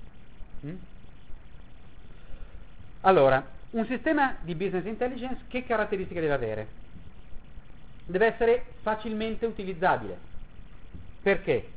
Allora, un sistema di business intelligence che caratteristiche deve avere? Deve essere facilmente utilizzabile. Perché?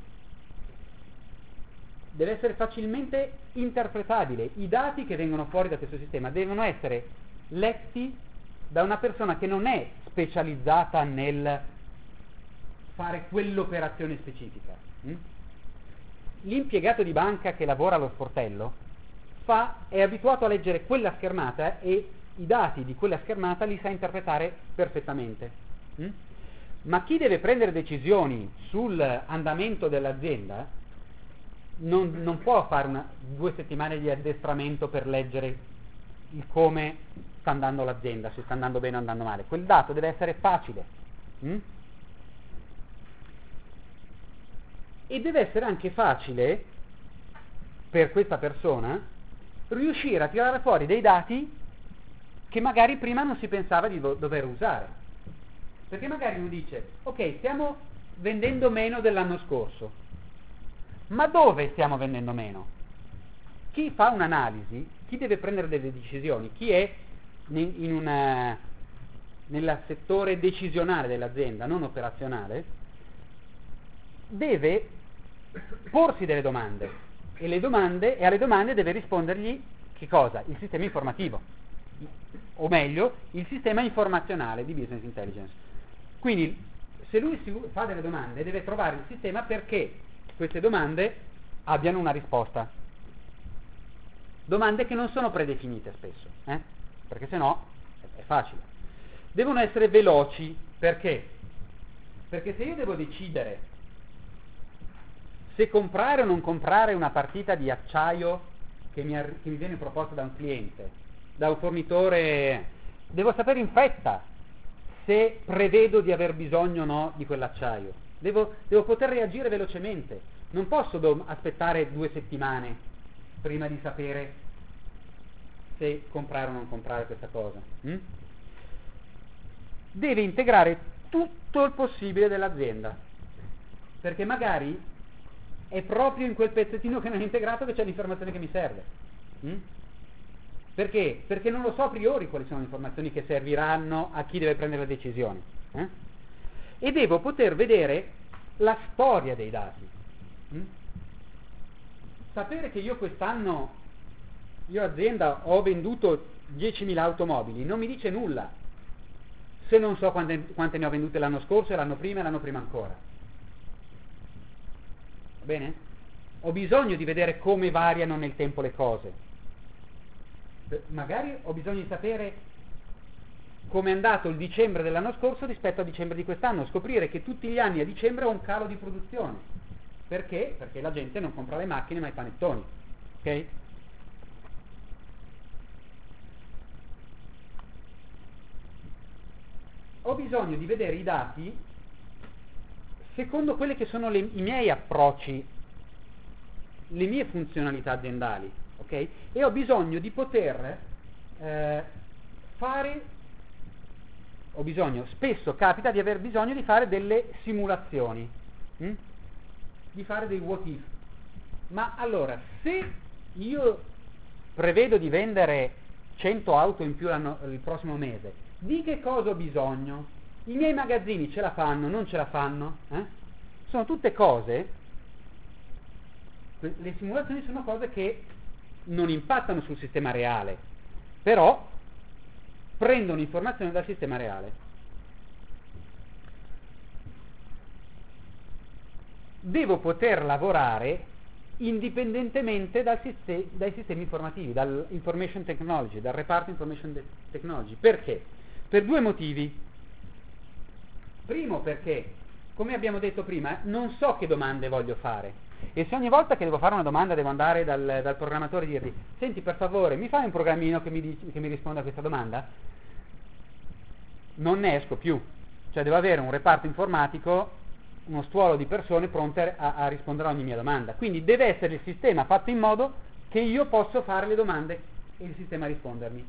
Deve essere facilmente interpretabile. I dati che vengono fuori da questo sistema devono essere letti da una persona che non è specializzata nel fare quell'operazione specifica. L'impiegato di banca che lavora allo sportello è abituato a leggere quella schermata e i dati di quella schermata li sa interpretare perfettamente. Ma chi deve prendere decisioni sull'andamento dell'azienda non può fare 2 settimane di addestramento per leggere il come sta andando l'azienda, se sta andando bene o andando male. Quel dato deve essere facile. E deve essere anche facile per questa persona riuscire a tirare fuori dei dati che magari prima non si pensava di dover usare. Perché magari uno dice: ok, stiamo vendendo meno dell'anno scorso, ma dove stiamo vendendo meno? Chi fa un'analisi, chi deve prendere delle decisioni, chi è nel settore decisionale dell'azienda, non operazionale, deve porsi delle domande. E alle domande deve rispondergli che cosa? Il sistema informativo, o meglio, il sistema informazionale di business intelligence. Quindi, se lui si fa delle domande, deve trovare il sistema perché queste domande abbiano una risposta. Domande che non sono predefinite spesso, perché sennò è facile. Devono essere veloci, perché? Perché se io devo decidere se comprare o non comprare una partita di acciaio che mi viene proposta da un cliente, da un fornitore, devo sapere in fretta se prevedo di aver bisogno o no di quell'acciaio. Devo poter reagire velocemente. Non posso aspettare 2 settimane prima di sapere se comprare o non comprare questa cosa. Deve integrare tutto il possibile dell'azienda, perché magari è proprio in quel pezzettino che non è integrato che c'è l'informazione che mi serve. Perché? Perché non lo so a priori quali sono le informazioni che serviranno a chi deve prendere le decisioni. E devo poter vedere la storia dei dati. Sapere che io quest'anno, io azienda, ho venduto 10.000 automobili non mi dice nulla se non so quante ne ho vendute l'anno scorso e l'anno prima ancora. Va bene? Ho bisogno di vedere come variano nel tempo le cose. Magari ho bisogno di sapere come è andato il dicembre dell'anno scorso rispetto a dicembre di quest'anno, scoprire che tutti gli anni a dicembre ho un calo di produzione. Perché? Perché la gente non compra le macchine ma i panettoni. Ok? Ho bisogno di vedere i dati secondo quelle che sono i miei approcci, le mie funzionalità aziendali, ok? E ho bisogno di poter spesso capita di aver bisogno di fare delle simulazioni, di fare dei what if. Ma allora, se io prevedo di vendere 100 auto in più il prossimo mese, di che cosa ho bisogno? I miei magazzini ce la fanno, non ce la fanno? Sono tutte cose, le simulazioni sono cose che non impattano sul sistema reale, però prendono informazioni dal sistema reale. Devo poter lavorare indipendentemente dai sistemi informativi, dall'information technology, dal reparto information technology. Perché? Per 2 motivi. Primo, perché, come abbiamo detto prima, non so che domande voglio fare. E se ogni volta che devo fare una domanda devo andare dal programmatore e dirgli: senti, per favore, mi fai un programmino che mi risponda a questa domanda? Non ne esco più. Cioè devo avere un reparto informatico, uno stuolo di persone pronte a rispondere a ogni mia domanda. Quindi deve essere il sistema fatto in modo che io possa fare le domande e il sistema rispondermi.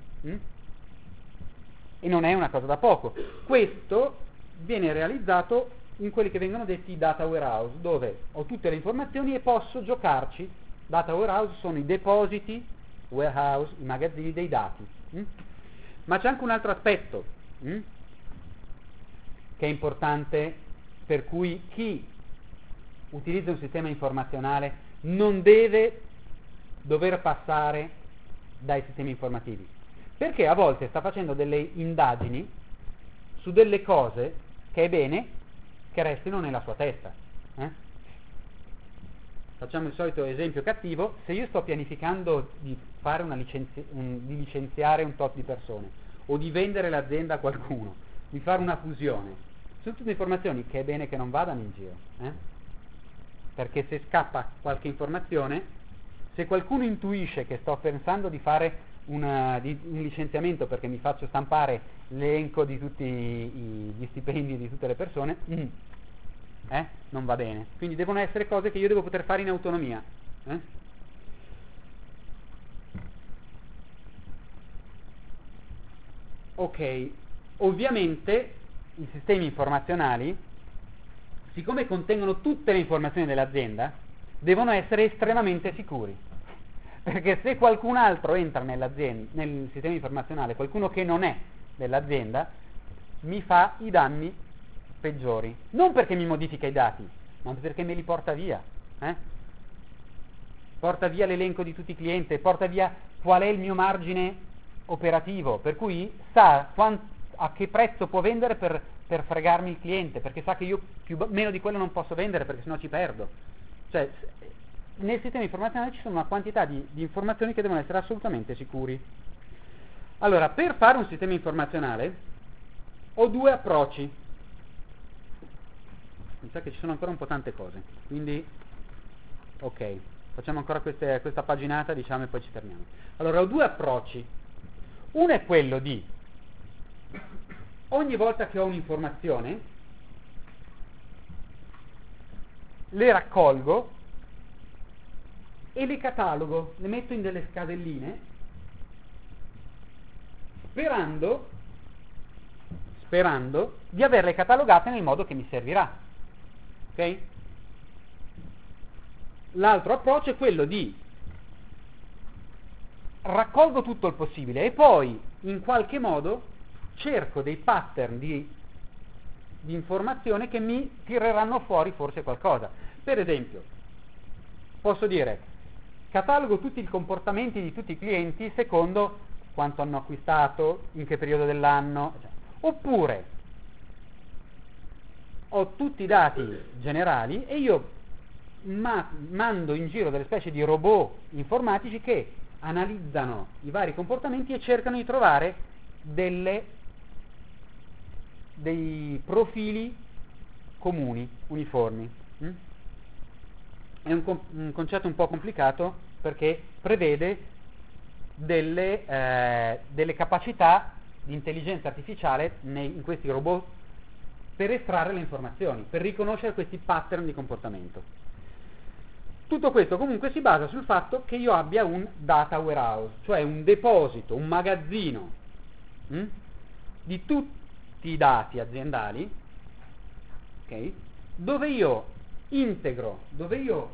E non è una cosa da poco. Questo viene realizzato in quelli che vengono detti data warehouse, dove ho tutte le informazioni e posso giocarci. Data warehouse sono i depositi, warehouse, i magazzini dei dati. Ma c'è anche un altro aspetto che è importante, per cui chi utilizza un sistema informazionale non deve dover passare dai sistemi informativi, perché a volte sta facendo delle indagini su delle cose che è bene che restino nella sua testa. Facciamo il solito esempio cattivo: se io sto pianificando di fare di licenziare un tot di persone o di vendere l'azienda a qualcuno, di fare una fusione, sono tutte informazioni che è bene che non vadano in giro, perché se scappa qualche informazione, se qualcuno intuisce che sto pensando di fare un licenziamento perché mi faccio stampare l'elenco di tutti gli stipendi di tutte le persone, non va bene. Quindi devono essere cose che io devo poter fare in autonomia. Ok, ovviamente i sistemi informazionali, siccome contengono tutte le informazioni dell'azienda, devono essere estremamente sicuri. Perché se qualcun altro entra nel sistema informazionale, qualcuno che non è dell'azienda, mi fa i danni peggiori. Non perché mi modifica i dati, ma perché me li porta via. Porta via l'elenco di tutti i clienti, porta via qual è il mio margine operativo, per cui sa a che prezzo può vendere per fregarmi il cliente, perché sa che io meno di quello non posso vendere perché sennò ci perdo. Cioè, nel sistema informazionale ci sono una quantità di informazioni che devono essere assolutamente sicuri. Allora, per fare un sistema informazionale ho 2 approcci. Mi sa che ci sono ancora un po' tante cose, quindi ok. Facciamo ancora questa paginata, diciamo, e poi ci fermiamo. Allora, ho due approcci. Uno è quello di, ogni volta che ho un'informazione, le raccolgo e le catalogo, le metto in delle scadelline, sperando di averle catalogate nel modo che mi servirà. Ok? L'altro approccio è quello di raccolgo tutto il possibile e poi in qualche modo cerco dei pattern di informazione che mi tireranno fuori forse qualcosa. Per esempio, posso dire, catalogo tutti i comportamenti di tutti i clienti secondo quanto hanno acquistato, in che periodo dell'anno, oppure ho tutti i dati generali e io mando in giro delle specie di robot informatici che analizzano i vari comportamenti e cercano di trovare dei profili comuni, uniformi. È un concetto un po' complicato perché prevede delle capacità di intelligenza artificiale in questi robot per estrarre le informazioni, per riconoscere questi pattern di comportamento. Tutto questo comunque si basa sul fatto che io abbia un data warehouse, cioè un deposito, un magazzino di tutti i dati aziendali, okay, dove io integro, dove io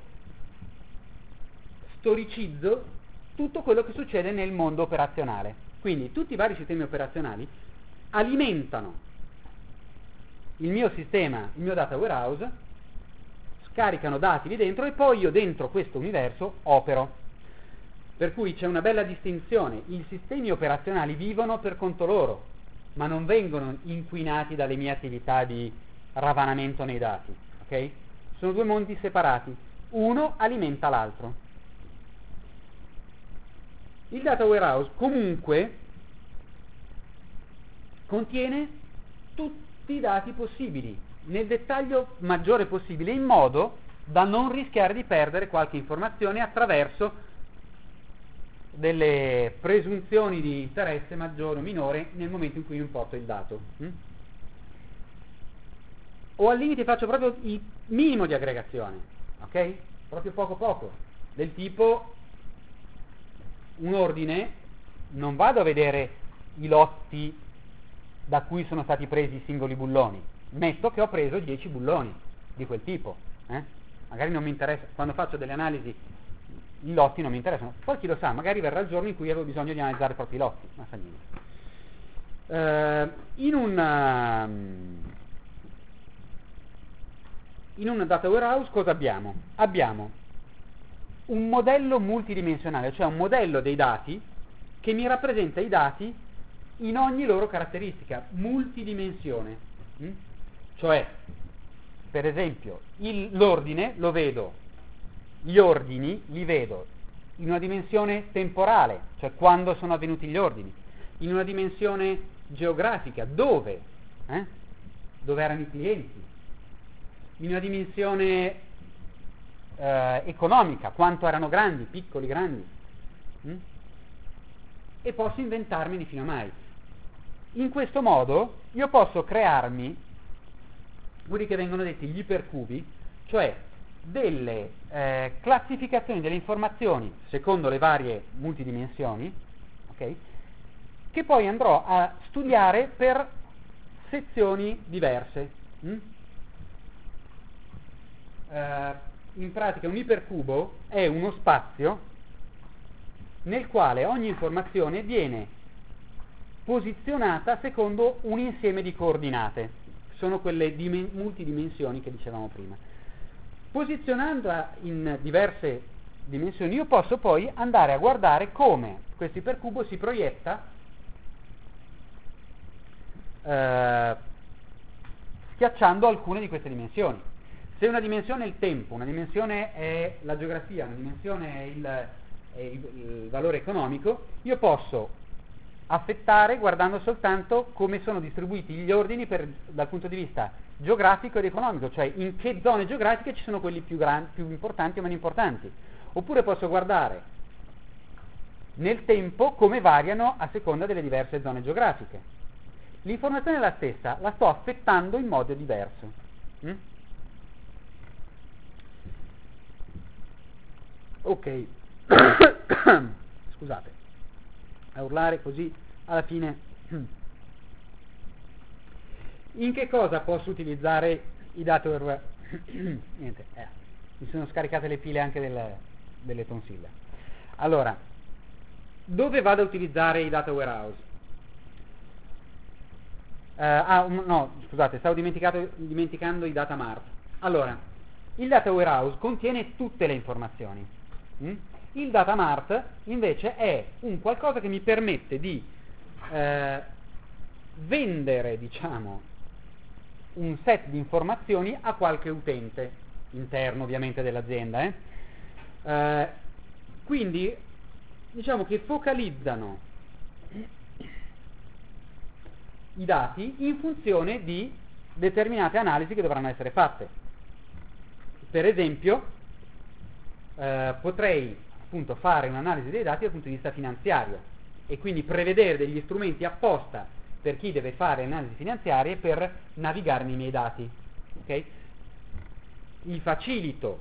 storicizzo tutto quello che succede nel mondo operazionale. Quindi tutti i vari sistemi operazionali alimentano il mio sistema, il mio data warehouse, caricano dati lì dentro e poi io dentro questo universo opero. Per cui c'è una bella distinzione: i sistemi operazionali vivono per conto loro, ma non vengono inquinati dalle mie attività di ravanamento nei dati, ok? Sono due mondi separati, uno alimenta l'altro. Il data warehouse comunque contiene tutti i dati possibili, nel dettaglio maggiore possibile, in modo da non rischiare di perdere qualche informazione attraverso delle presunzioni di interesse maggiore o minore nel momento in cui importo il dato. O al limite faccio proprio il minimo di aggregazione, ok? Proprio poco, del tipo un ordine, non vado a vedere i lotti da cui sono stati presi i singoli bulloni, metto che ho preso 10 bulloni di quel tipo, magari non mi interessa, quando faccio delle analisi i lotti non mi interessano, poi chi lo sa, magari verrà il giorno in cui avevo bisogno di analizzare proprio i lotti, ma fa niente. In un data warehouse cosa abbiamo? Abbiamo un modello multidimensionale, cioè un modello dei dati che mi rappresenta i dati in ogni loro caratteristica, multidimensione. Cioè, per esempio, l'ordine lo vedo, gli ordini li vedo in una dimensione temporale, cioè quando sono avvenuti gli ordini, in una dimensione geografica, dove erano i clienti, in una dimensione economica, quanto erano grandi, piccoli, grandi, e posso inventarmene fino a mai. In questo modo io posso crearmi quelli che vengono detti gli ipercubi, cioè delle classificazioni delle informazioni secondo le varie multidimensioni, okay, che poi andrò a studiare per sezioni diverse. In pratica un ipercubo è uno spazio nel quale ogni informazione viene posizionata secondo un insieme di coordinate. Sono quelle multidimensioni che dicevamo prima. Posizionandola in diverse dimensioni io posso poi andare a guardare come questo ipercubo si proietta schiacciando alcune di queste dimensioni. Se una dimensione è il tempo, una dimensione è la geografia, una dimensione è il valore economico, io posso affettare guardando soltanto come sono distribuiti gli ordini dal punto di vista geografico ed economico, cioè in che zone geografiche ci sono quelli più importanti o meno importanti, oppure posso guardare nel tempo come variano a seconda delle diverse zone geografiche. L'informazione è la stessa, la sto affettando in modo diverso. Ok. Scusate, a urlare così alla fine. In che cosa posso utilizzare i data warehouse? Niente, mi sono scaricate le pile anche delle tonsille. Allora, dove vado a utilizzare i data warehouse? No, scusate, stavo dimenticando i data mart. Allora, il data warehouse contiene tutte le informazioni. Il data mart invece è un qualcosa che mi permette di vendere, diciamo, un set di informazioni a qualche utente interno ovviamente dell'azienda. Quindi diciamo che focalizzano i dati in funzione di determinate analisi che dovranno essere fatte. Per esempio potrei appunto fare un'analisi dei dati dal punto di vista finanziario e quindi prevedere degli strumenti apposta per chi deve fare analisi finanziarie per navigare nei miei dati. Okay? Gli facilito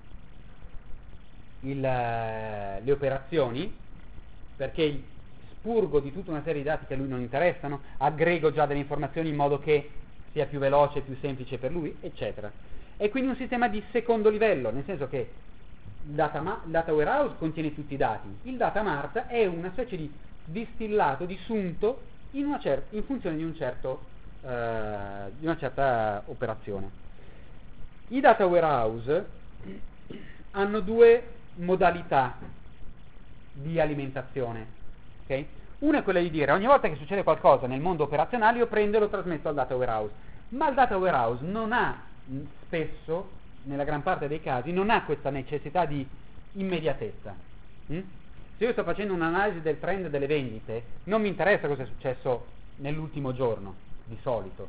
le operazioni perché spurgo di tutta una serie di dati che a lui non interessano, aggrego già delle informazioni in modo che sia più veloce, più semplice per lui, eccetera. È quindi un sistema di secondo livello, nel senso che il data warehouse contiene tutti i dati, il data mart è una specie di distillato, di sunto in funzione di di una certa operazione. I data warehouse hanno due modalità di alimentazione. Okay? Una è quella di dire ogni volta che succede qualcosa nel mondo operazionale io prendo e lo trasmetto al data warehouse, ma il data warehouse non ha spesso, nella gran parte dei casi, non ha questa necessità di immediatezza. Se io sto facendo un'analisi del trend delle vendite, non mi interessa cosa è successo nell'ultimo giorno, di solito,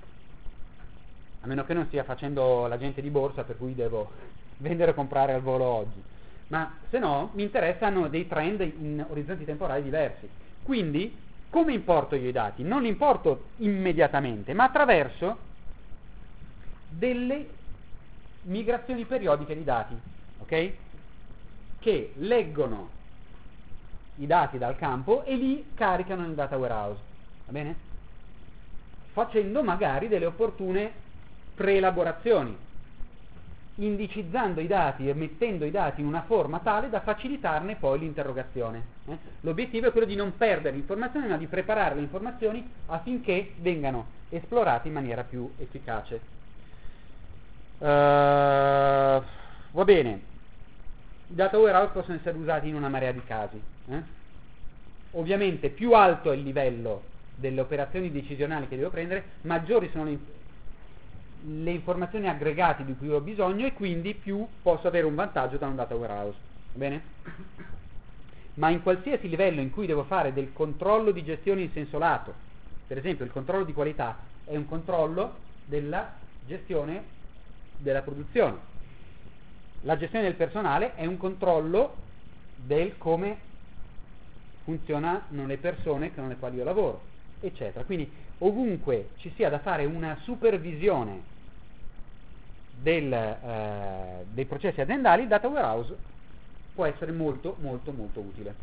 a meno che non stia facendo l'agente di borsa per cui devo vendere o comprare al volo oggi, ma se no mi interessano dei trend in orizzonti temporali diversi. Quindi come importo io i dati? Non li importo immediatamente, ma attraverso delle migrazioni periodiche di dati, ok? Che leggono i dati dal campo e li caricano nel data warehouse, va bene? Facendo magari delle opportune preelaborazioni, indicizzando i dati e mettendo i dati in una forma tale da facilitarne poi l'interrogazione. L'obiettivo è quello di non perdere informazioni, ma di preparare le informazioni affinché vengano esplorate in maniera più efficace. Va bene, i data warehouse possono essere usati in una marea di casi. Ovviamente più alto è il livello delle operazioni decisionali che devo prendere, maggiori sono le informazioni aggregate di cui ho bisogno e quindi più posso avere un vantaggio da un data warehouse. Va bene? Ma in qualsiasi livello in cui devo fare del controllo di gestione in senso lato, per esempio il controllo di qualità è un controllo della gestione della produzione, la gestione del personale è un controllo del come funzionano le persone con le quali io lavoro, eccetera. Quindi ovunque ci sia da fare una supervisione dei processi aziendali, il data warehouse può essere molto molto molto utile.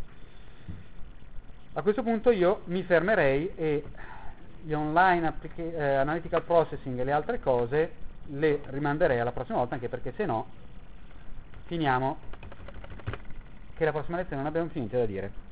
A questo punto io mi fermerei e gli online analytical processing e le altre cose le rimanderei alla prossima volta, anche perché se no finiamo che la prossima lezione non abbiamo finito da dire.